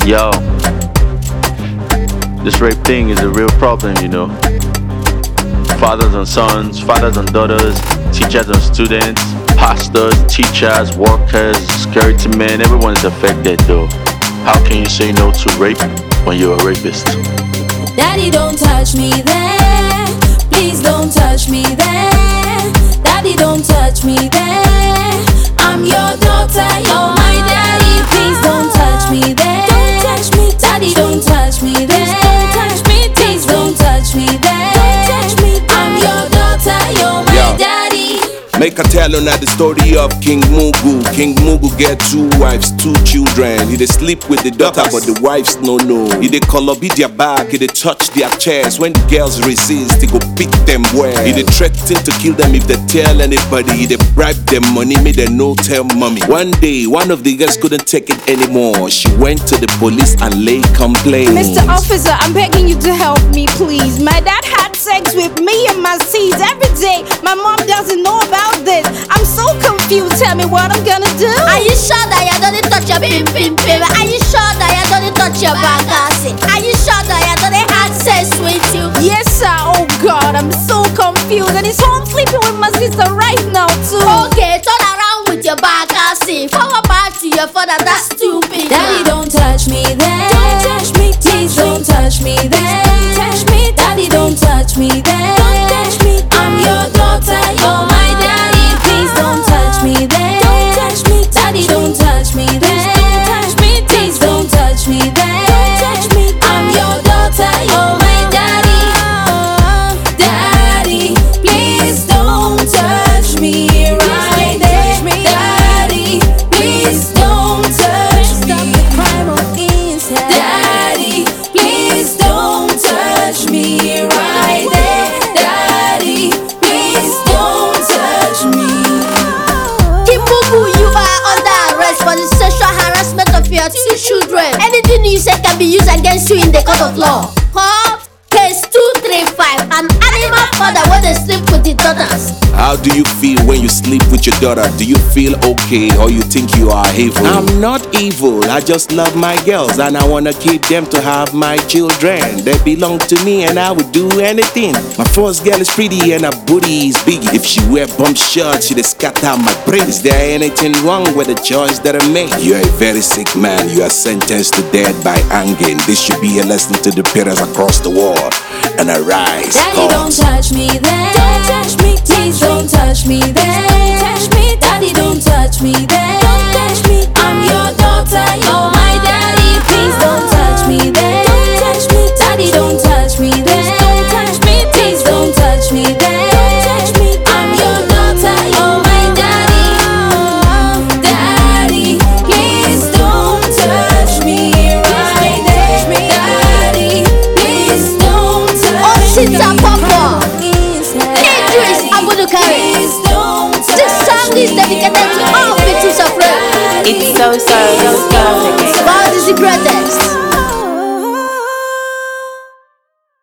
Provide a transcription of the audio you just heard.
Yo, this rape thing is a real problem, you know. Fathers and sons, fathers and daughters, teachers and students, pastors, teachers, workers, security men, everyone is affected though. How can you say no to rape when you're a rapist? Daddy, don't touch me there. Please don't touch me there. Daddy, don't touch me there. I'm your daughter, you're my daddy. Please don't touch me there. Don't touch me, daddy, don't touch me there. Don't touch me, please don't touch me there. Don't touch me, I'm your daughter, you're my daddy. Make a tell on the story of King Mugu. King Mugu get 2 wives, 2 children. He dey sleep with the daughter, but the wives no know. He dey be their back, he dey touch their chest. When the girls resist, he go beat them well. He dey threaten to kill them if they tell anybody. He dey bribe them money, make them no tell mommy. One day, one of the girls couldn't take it anymore. She went to the police and laid complaint. Mr. Officer, I'm begging you to help me, please. My dad had sex with me and my seeds every day. My mom doesn't know about this. I'm so confused. Tell me what I'm gonna do. Are you sure that you don't touch your pim pim pim? Are you sure that you don't touch your bagasi? Are you sure that you don't have sex with you? Yes, sir. Oh God, I'm so confused. And he's home sleeping with my sister right now too. Okay, turn around with your bagasi. Forward back to your father. That's stupid. Daddy, don't touch me there. Don't touch me. Please don't touch me there. Don't touch me. Daddy, don't touch me there. Don't touch me. I'm your daughter, you're my daddy. Please don't touch me there. Don't touch me. Daddy, don't touch me there. Don't touch me. Please don't touch me there. Don't touch me. I'm your daughter, you're my daddy. Daddy, please don't touch me right there. Daddy, please don't touch me. Daddy, please don't touch me right there. Daddy, please don't touch me. Kimugu, you are under arrest for the sexual harassment of your 2 children. Anything you say can be used against you in the court of law. Call case 235. An animal father when they sleep with the daughters. How do you feel when you sleep with your daughter? Do you feel okay or you think you are evil? I'm not evil, I just love my girls and I wanna keep them to have my children. They belong to me and I would do anything. My first girl is pretty and her booty is big. If she wear bump shirts, she'd scatter my brain. Is there anything wrong with the choice that I made? You're a very sick man, you are sentenced to death by hanging. This should be a lesson to the parents across the world. And arise, Daddy, don't touch me there. Don't touch me. Please don't touch me there. Don't touch me. Daddy, don't touch me there. Don't touch me. I'm your daughter, you're my daddy. Please don't touch me there. Don't touch me. Daddy, don't touch me there. Don't touch me. Please don't touch me there. Don't touch me. I'm your daughter, you're my daddy. Daddy, please don't touch me right there. Daddy, please don't touch me. Sita Papa, Idris Abudukari. Please don't touch This song is dedicated to all victims of rape. It's so perfect. God is the greatest.